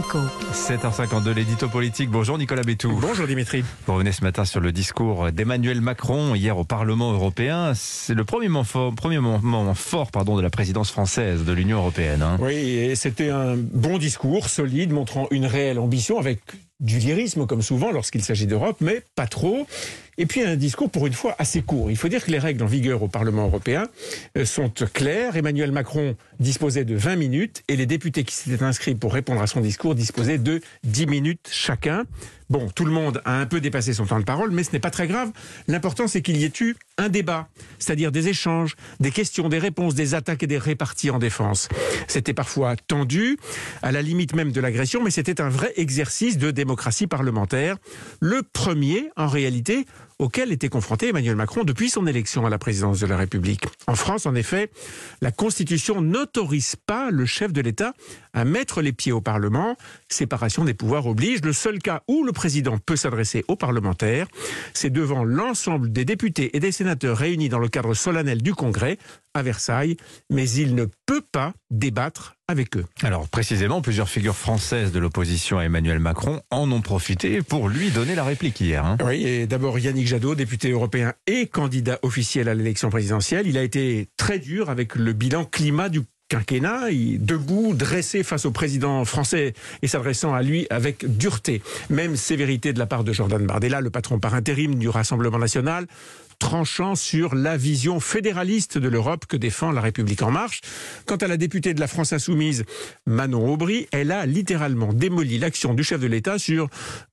Échos. 7h52, l'édito politique. Bonjour Nicolas Bétou. Bonjour Dimitri. Vous revenez ce matin sur le discours d'Emmanuel Macron hier au Parlement européen. C'est le premier moment fort de la présidence française de l'Union européenne. Oui, et c'était un bon discours, solide, montrant une réelle ambition avec du lyrisme comme souvent lorsqu'il s'agit d'Europe, mais pas trop. Et puis un discours pour une fois assez court. Il faut dire que les règles en vigueur au Parlement européen sont claires. Emmanuel Macron disposait de 20 minutes et les députés qui s'étaient inscrits pour répondre à son discours disposaient de 10 minutes chacun. Bon, tout le monde a un peu dépassé son temps de parole, mais ce n'est pas très grave. L'important, c'est qu'il y ait eu un débat, c'est-à-dire des échanges, des questions, des réponses, des attaques et des réparties en défense. C'était parfois tendu, à la limite même de l'agression, mais c'était un vrai exercice de démocratie parlementaire. Le premier, en réalité, auquel était confronté Emmanuel Macron depuis son élection à la présidence de la République. En France, en effet, la Constitution n'autorise pas le chef de l'État à mettre les pieds au Parlement. Séparation des pouvoirs oblige. Le seul cas où le président peut s'adresser aux parlementaires, c'est devant l'ensemble des députés et des sénateurs réunis dans le cadre solennel du Congrès à Versailles, mais il ne peut pas débattre avec eux. Alors précisément, plusieurs figures françaises de l'opposition à Emmanuel Macron en ont profité pour lui donner la réplique hier. Oui, et d'abord Yannick Jadot, député européen et candidat officiel à l'élection présidentielle. Il a été très dur avec le bilan climat du quinquennat, debout, dressé face au président français et s'adressant à lui avec dureté. Même sévérité de la part de Jordan Bardella, le patron par intérim du Rassemblement national, tranchant sur la vision fédéraliste de l'Europe que défend La République En Marche. Quant à la députée de la France Insoumise, Manon Aubry, elle a littéralement démoli l'action du chef de l'État sur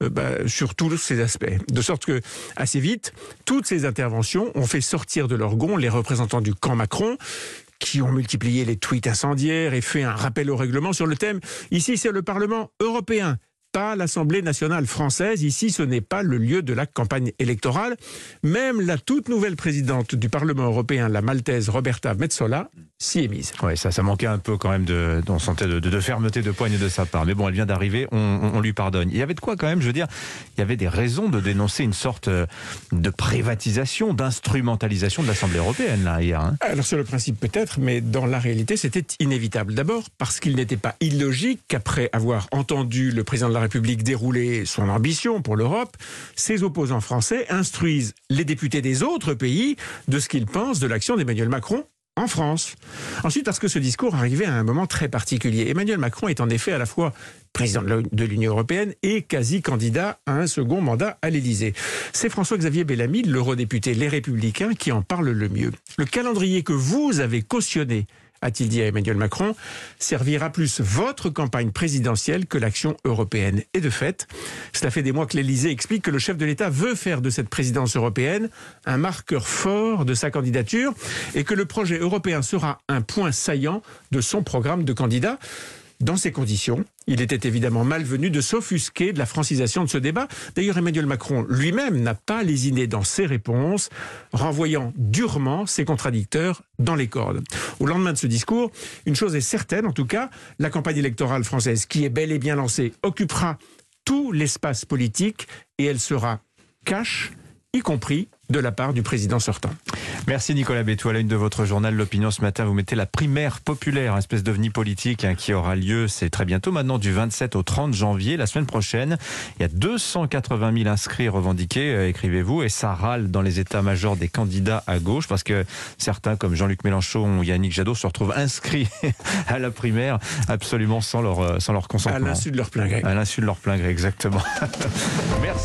tous ces aspects. De sorte que, assez vite, toutes ces interventions ont fait sortir de leur gonds les représentants du camp Macron, qui ont multiplié les tweets incendiaires et fait un rappel au règlement sur le thème. Ici, c'est le Parlement européen, pas l'Assemblée nationale française. Ici, ce n'est pas le lieu de la campagne électorale. Même la toute nouvelle présidente du Parlement européen, la Maltaise Roberta Metsola, s'y est mise. Oui, ça manquait un peu quand même on sentait de fermeté de poigne de sa part. Mais bon, elle vient d'arriver, on lui pardonne. Il y avait de quoi quand même, je veux dire, il y avait des raisons de dénoncer une sorte de privatisation, d'instrumentalisation de l'Assemblée européenne, là, hier. Alors sur le principe peut-être, mais dans la réalité, c'était inévitable. D'abord parce qu'il n'était pas illogique qu'après avoir entendu le président de la République dérouler son ambition pour l'Europe, ses opposants français instruisent les députés des autres pays de ce qu'ils pensent de l'action d'Emmanuel Macron en France. Ensuite, parce que ce discours arrivait à un moment très particulier. Emmanuel Macron est en effet à la fois président de l'Union européenne et quasi-candidat à un second mandat à l'Élysée. C'est François-Xavier Bellamy, l'eurodéputé Les Républicains, qui en parle le mieux. Le calendrier que vous avez cautionné, a-t-il dit à Emmanuel Macron, servira plus votre campagne présidentielle que l'action européenne. Et de fait, cela fait des mois que l'Élysée explique que le chef de l'État veut faire de cette présidence européenne un marqueur fort de sa candidature et que le projet européen sera un point saillant de son programme de candidat. Dans ces conditions, il était évidemment malvenu de s'offusquer de la francisation de ce débat. D'ailleurs, Emmanuel Macron lui-même n'a pas lésiné dans ses réponses, renvoyant durement ses contradicteurs dans les cordes. Au lendemain de ce discours, une chose est certaine, en tout cas, la campagne électorale française, qui est bel et bien lancée, occupera tout l'espace politique et elle sera cash, y compris de la part du président sortant. Merci Nicolas Bétou. À la une de votre journal L'Opinion ce matin, vous mettez la primaire populaire, espèce d'ovni politique qui aura lieu, c'est très bientôt maintenant, du 27 au 30 janvier, la semaine prochaine. Il y a 280 000 inscrits revendiqués, écrivez-vous, et ça râle dans les états-majors des candidats à gauche, parce que certains, comme Jean-Luc Mélenchon ou Yannick Jadot, se retrouvent inscrits à la primaire absolument sans leur consentement. À l'insu de leur plein gré. À l'insu de leur plein gré, exactement. Merci.